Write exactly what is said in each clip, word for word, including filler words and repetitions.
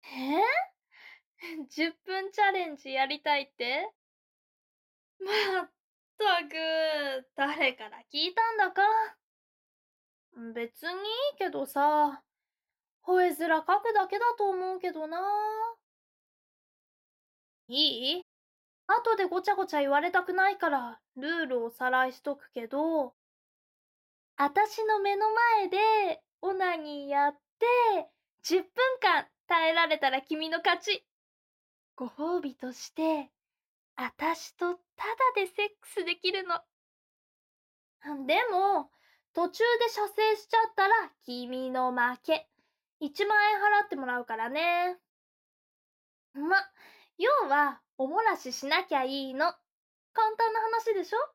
えじゅっぷんチャレンジやりたいって？まったく、誰から聞いたんだか。別にいいけどさ、吠え面かくだけだと思うけどな。いい？後でごちゃごちゃ言われたくないから、ルールをおさらいしとくけど、あたしの目の前でオナニーやって、じゅっぷんかん耐えられたら君の勝ち。ご褒美として、あたしとタダでセックスできるの。でも、途中で射精しちゃったら君の負け。いちまん円払ってもらうからね。ま、要は、おもらししなきゃいいの。簡単な話でしょ？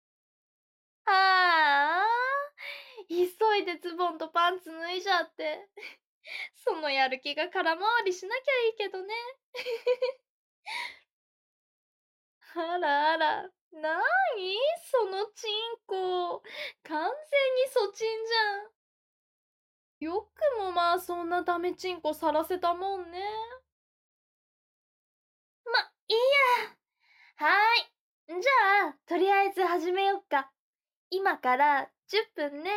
はあ、急いでズボンとパンツ脱いじゃって。そのやる気が空回りしなきゃいいけどね。あらあら、なにそのチンコ。完全にソチンじゃん。よくもまあそんなダメチンコさらせたもんね。ま、いいや。はーい。じゃあ、とりあえず始めよっか。今からじゅっぷんね。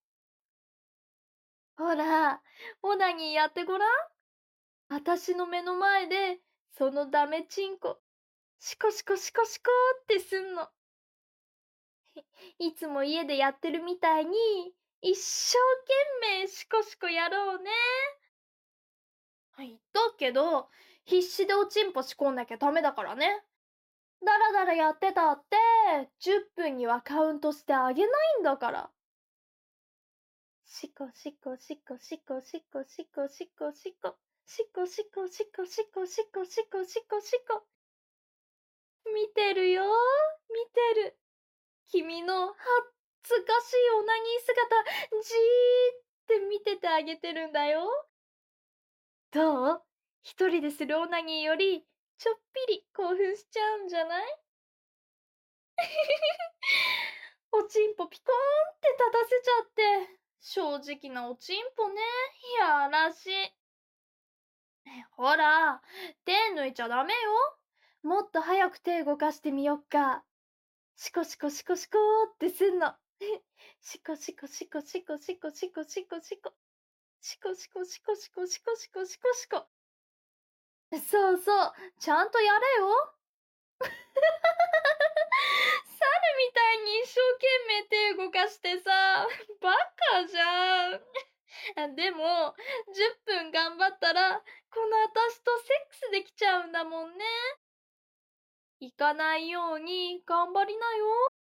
ほら、オナニーやってごらん。あたしの目の前で、そのダメチンコ、シコシコシコシコってすんの。いつも家でやってるみたいに、一生懸命シコシコやろうね。言っとくけど、必死でおちんぽ仕込んなきゃダメだからね。だらだらやってたって、じゅっぷんにはカウントしてあげないんだから。シコシコシコシコシコシコシコシコ。シコシコシコシコシコシコシコシコ。見てるよ、見てる。君のはっつかしいオナニー姿、じーって見ててあげてるんだよ。どう？一人でするオナニーより、ちょっぴり興奮しちゃうんじゃない？おちんぽピコーンって立たせちゃって。正直なおちんぽね。やらしい。ほら、手抜いちゃダメよ。もっと早く手動かしてみよっか。シコシコシコシコーってすんの。シコシコシコシコシコシコシコシコ。シコシコシコシコシコシコシコシコ。そうそう、ちゃんとやれよ。猿みたいに一生懸命手動かしてさ、バカじゃん。でも、じゅっぷん頑張ったら、この私とセックスできちゃうんだもんね。行かないように頑張りなよ。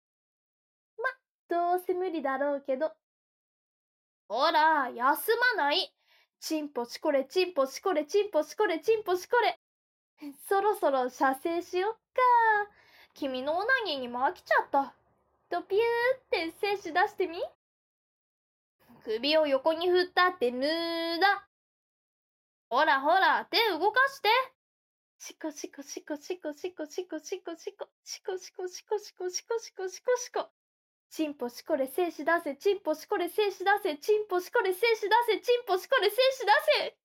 どうせ無理だろうけど。ほら、休まない。チンポしこれ、チンポしこれ、チンポしこれ、チンポしこれ。そろそろ射精しよっか。君のオナニーにも飽きちゃった。とピューって精子出してみ。首を横に振ったってぬーだ。ほらほら、手動かして。シコシコシコシコシコシコシコシコシコシコシコシコシコシコシコシコ。チンポしこれ精子出せ、チンポしこれ精子出せ、チンポしこれ精子出せ、チンポしこれ精子出せ。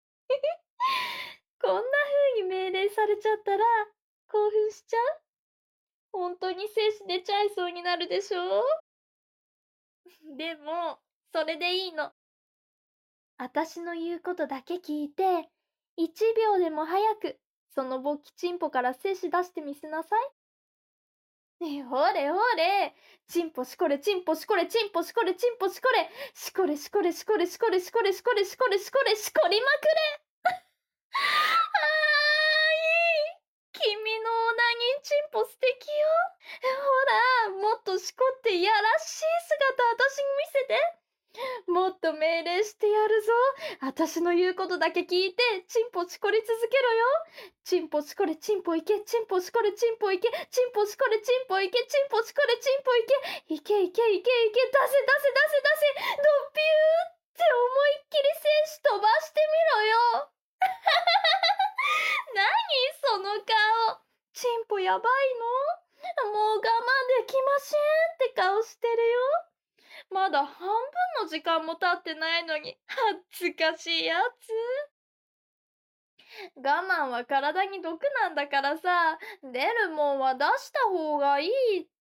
こんな風に命令されちゃったら興奮しちゃう？本当に精子出ちゃいそうになるでしょ？でも、それでいいの。あたしの言うことだけ聞いて、いちびょうでも早く、その勃起チンポから精子出してみせなさい。ねえ、ほれほれ。チンポしこれ、チンポしこれ、チンポしこれ、チンポしこれ。しこれしこれしこれしこれしこれしこれしこれしこれしこりまくれ。あーいい。君のオナニーチンポ素敵よ。ほら、もっとしこっていやらしい姿私に見せて。もっと命令してやるぞ。私の言うことだけ聞いて、チンポしこり続けろよ。チンポしこれ、チンポいけ、チンポしこれ、チンポいけ、チンポしこれ、チンポいけ、チンポしこれ、チンポいけ、いけいけいけいけ、出せ出せ出せ出せ、ドッピューって思いっきり精子飛ばしてみろよ。何その顔。チンポやばいの？もう我慢できませんって顔してるよ。まだ半分の時間も経ってないのに、恥ずかしいやつ。 我慢は体に毒なんだからさ、出るもんは出した方がいいって。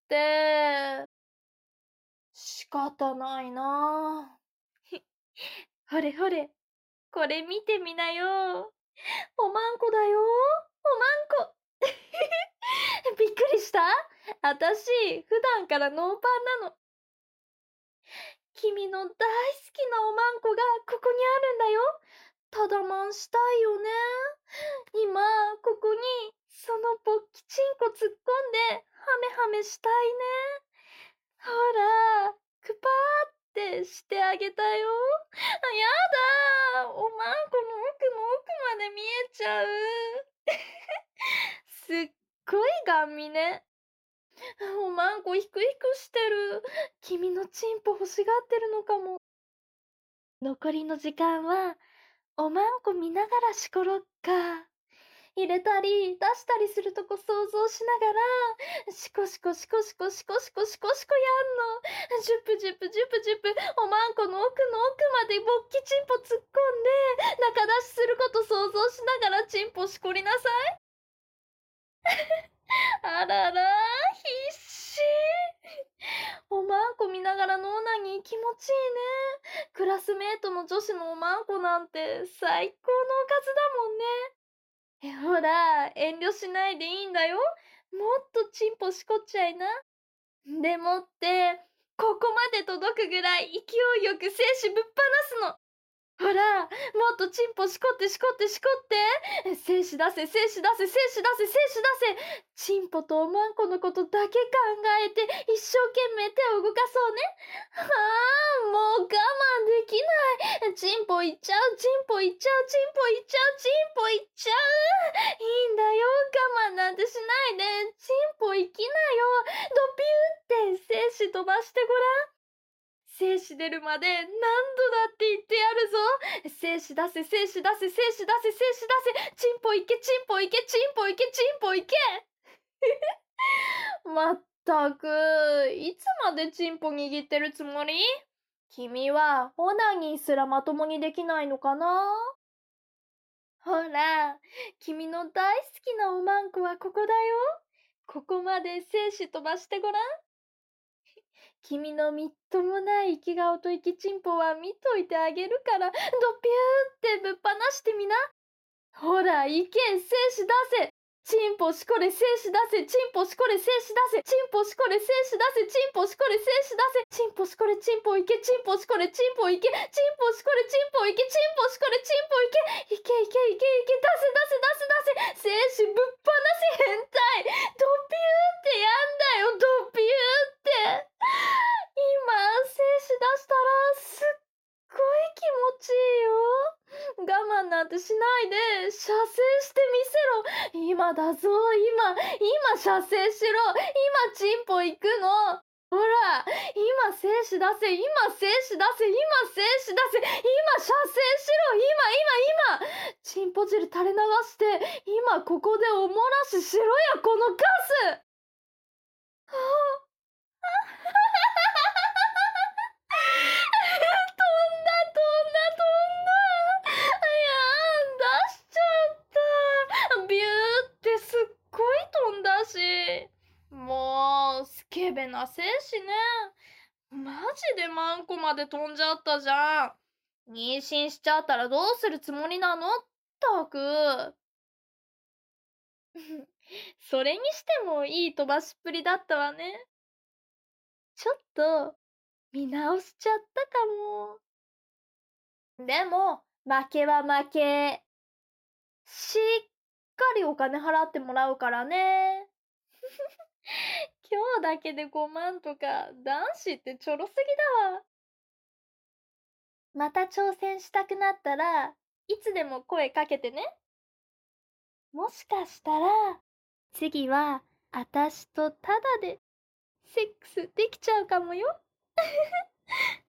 仕方ないなぁ。ほれほれ、これ見てみなよ。おまんこだよ。おまんこ。びっくりした？あたし、普段からノーパンなの。君の大好きなおまんこがここにあるんだよ。ただまんしたいよね。今、ここに、そのぼっきちんこ突っ込んで、ハメハメしたいね。ほら、くぱーってしてあげたよ。あ、やだー。おまんこの奥の奥まで見えちゃう。すっごいガン見ね。おまんこひくひくしてる。君のチンポ欲しがってるのかも。残りの時間は、おまんこ見ながらしころっか。入れたり出したりするとこ想像しながら、シコシコシコシコシコシコシコシコやんの。ジュプジュプジュプジュプ、おまんこの奥の奥までぼっきちんぽ突っ込んで、中出しすること想像しながらチンポしこりなさい。あらら、必死。おまんこ見ながらのオナニー気持ちいいね。クラスメートの女子のおまんこなんて最高のおかずだもんね。え、ほら、遠慮しないでいいんだよ。もっとチンポしこっちゃいな。でもって、ここまで届くぐらい勢いよく精子ぶっ放すの。ほら、もっとチンポしこってしこってしこって。精子出せ、精子出せ、精子出せ、精子出せ。チンポとおまんこのことだけ考えて一生懸命手を動かそうね。はあ、もう我慢できない。チンポいっちゃう、チンポいっちゃう、チンポいっちゃう、チンポいっちゃう。いいんだよ、我慢なんてしないで。チンポ行きなよ。ドピューって精子飛ばしてごらん。精子出るまで何度だって言ってやるぞ。精子出せ、精子出せ、精子出せ、精子出せ。チンポいけ、チンポいけ、チンポいけ、チンポいけ。まったく、いつまでチンポ握ってるつもり？君はオナニーすらまともにできないのかな？ほら、君の大好きなおまんこはここだよ。ここまで精子飛ばしてごらん。君のみっともない生き顔と生きちんぽは見といてあげるから、ドピューってぶっ放してみな。ほら、いけ、精子出せ。チンポしこれ精子出せ。チンポしこれ精子出せ。チンポしこれ精子出せ。チンポしこれ精子出せ。チンポしこれチンポいけ。チンポしこれチンポいけ。チンポしこれチンポいけ。チンポしこれチンポいけ。いけいけいけいけ。出せ出せ出せ出せ。精子ぶっ放せ変態。ドピューってやんだよ。ドピューって。今、精子出したらすっごい気持ちいいよ。我慢なんてしないで射精してみせろ。今だぞ、今、今射精しろ。今チンポ行くの。ほら、今精子出せ、今精子出せ、今精子出せ、今射精しろ。今、今、今。チンポ汁垂れ流して、今ここでおもらししろや、このカス。はあビューってすっごい飛んだし。もう、スケベな精子ね。マジでマンコまで飛んじゃったじゃん。妊娠しちゃったらどうするつもりなの？ったく。それにしてもいい飛ばしっぷりだったわね。ちょっと、見直しちゃったかも。でも、負けは負け。しっかりお金払ってもらうからね。今日だけでごまんとか、男子ってちょろすぎだわ。また挑戦したくなったらいつでも声かけてね。もしかしたら次はあたしとタダでセックスできちゃうかもよ。